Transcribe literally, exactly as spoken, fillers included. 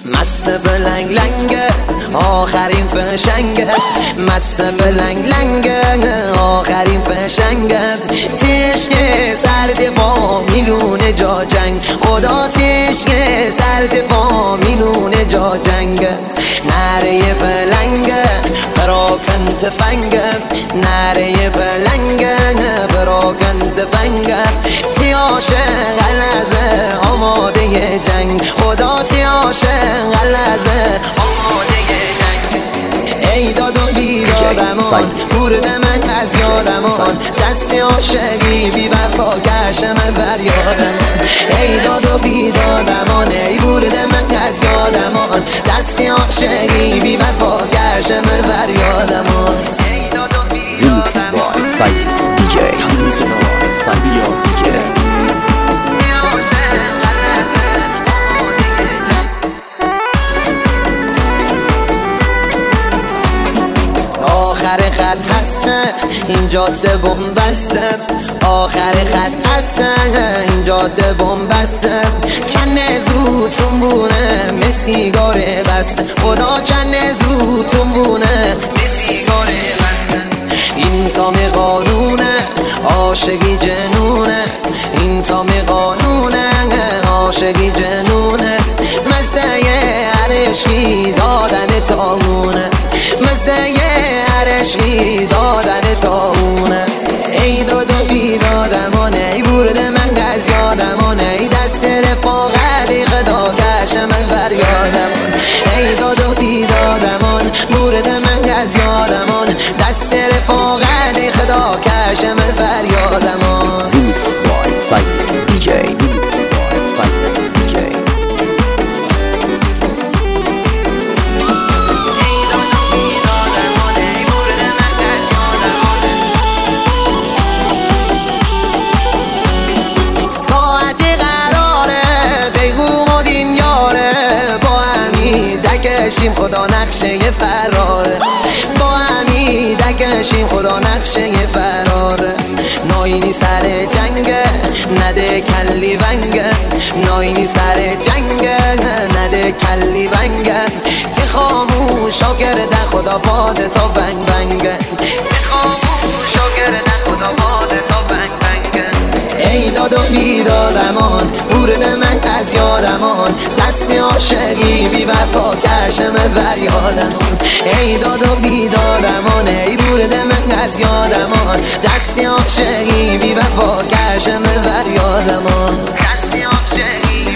مست بلنگ لنگه آخرین فشنگه، مست بلنگ لنگه آخرین فشنگه. تشک سرد با میلونه جا جنگ، خدا تشک سرد با میلونه جا جنگ. نره بلنگه براکن تفنگه، نره بلنگه براکن تفنگه. تیاش غلزه آماده جنگ، خدا تیاش غلزه آماده جنگ. ای داد و بیدادمان برده من از یادمان، دست عاشقی بی وفا کشم فریادمان. ای داد و بیدادمان ای برده من از یادمان، دست عاشقی بی وفا کشم فریادمان. ای داد و بیدادمان Cybex دی جی Cybex دی جی. آخر خط هسته این جاده بنبسته، آخر خط هسته این جاده بنبسته. چند زود تنبونه مسیگاره بسته، خدا چند زود تنبونه مسیگاره بسته. این تام قانونه عاشقی جنونه، این تام قانونه عاشقی جنونه. مزه عرشقی دادن تامونه، مزه عرشقی دادن تامونه. ای داد و بیدادمان ای برده من از یادمان، ای دست رفاقتی خدا کشم فریادمان. ای داد و بیدادمان برده من از یادمان، دست رفاقتی خدا کشم فریادمان. Cybex دی جی Cybex دی جی. دکشیم خدا نقشه فراره، با همی دکشیم خدا نقشه فراره. ناینی سر جنگه نده کلی ونگه، ناینی سر جنگه نده کلی ونگه. تی خاموشا کرده خدا باد تا بنگ بنگه، تی خاموشا کرده خدا باد تا بنگ بنگه. ای داد و بیدادمان برده من از یادمان، دست عاشقی بی وفا کشم فریادمان. ای داد و بیدادمان ای برده من از یادمان، دست عاشقی بی وفا کشم فریادمان، دست عاشقی